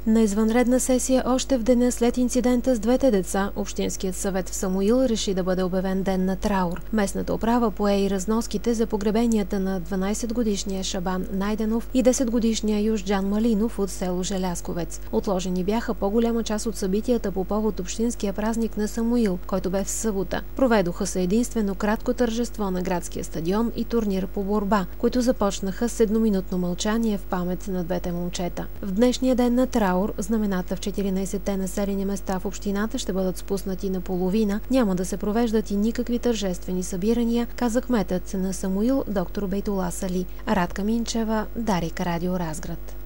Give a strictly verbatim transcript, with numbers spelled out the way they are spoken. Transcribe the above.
На извънредна сесия още в деня след инцидента с двете деца, Общинският съвет в Самуил реши да бъде обявен ден на траур. Местната управа пое и разноските за погребенията на дванайсетгодишния Шабан Найденов и десетгодишния Южджан Малинов от село Желязковец. Отложени бяха по-голяма част от събитията по повод общинския празник на Самуил, който бе в събота. Проведоха се единствено кратко тържество на градския стадион и турнир по борба, които започнаха с едноминутно мълчание в памет на двете момчета. В днешния ден на траур знамената в четиринайсетте населени места в общината ще бъдат спуснати наполовина, няма да се провеждат и никакви тържествени събирания, каза кметът на Самуил доктор Бейтула Сали. Радка Минчева, Дарик, Радио Разград.